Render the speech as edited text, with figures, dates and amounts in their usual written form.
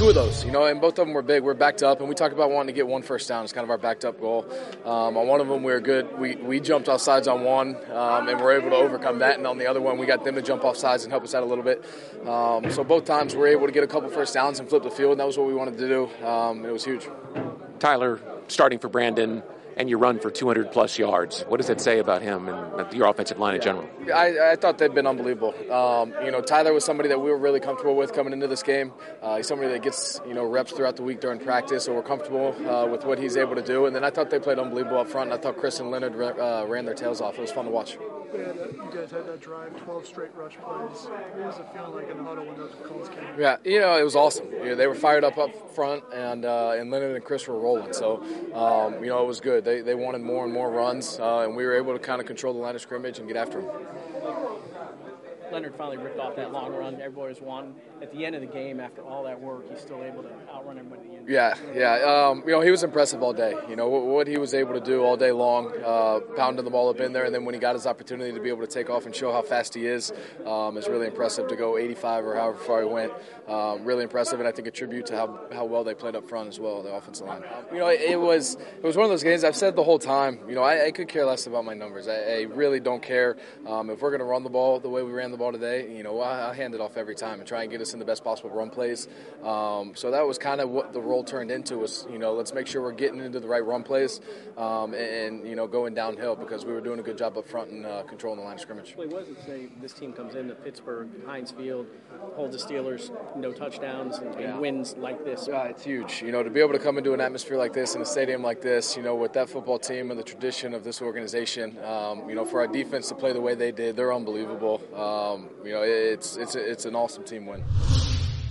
two of those, and both of them were big. We're backed up, and we talked about wanting to get one first down. It's kind of our backed up goal. On one of them, we were good. We jumped off sides on one, and we're able to overcome that. And on the other one, we got them to jump off sides and help us out a little bit. So both times, we're able to get a couple first downs and flip the field, and that was what we wanted to do. It was huge. Tyler, starting for Brandon, and you run for 200-plus yards. What does that say about him and your offensive line in general? I thought they'd been unbelievable. Tyler was somebody that we were really comfortable with coming into this game. He's somebody that gets, reps throughout the week during practice, so we're comfortable with what he's able to do. And then I thought they played unbelievable up front, and I thought Chris and Leonard ran their tails off. It was fun to watch. You guys had that drive, 12 straight rush plays. What was it feeling like in the huddle when those calls came? Yeah, it was awesome. They were fired up front, and Leonard and Chris were rolling. So, it was good. They wanted more and more runs, and we were able to kind of control the line of scrimmage and get after them. Leonard finally ripped off that long run everybody was wanting. At the end of the game, after all that work, he's still able to outrun everybody. Yeah. He was impressive all day. What he was able to do all day long, pounding the ball up in there, and then when he got his opportunity to be able to take off and show how fast he is really impressive. To go 85 or however far he went, really impressive, and I think a tribute to how well they played up front as well, the offensive line. It was one of those games. I've said the whole time. I could care less about my numbers. I really don't care if we're going to run the ball the way we ran the ball today. I'll hand it off every time and try and get us in the best possible run plays. So that was kind of what the role turned into. Was let's make sure we're getting into the right run plays and going downhill, because we were doing a good job up front and controlling the line of scrimmage. What does it say? This team comes into Pittsburgh, Heinz Field, holds the Steelers, no touchdowns, and wins like this. Yeah, it's huge. To be able to come into an atmosphere like this in a stadium like this, with that football team and the tradition of this organization, for our defense to play the way they did, they're unbelievable. It's an awesome team win.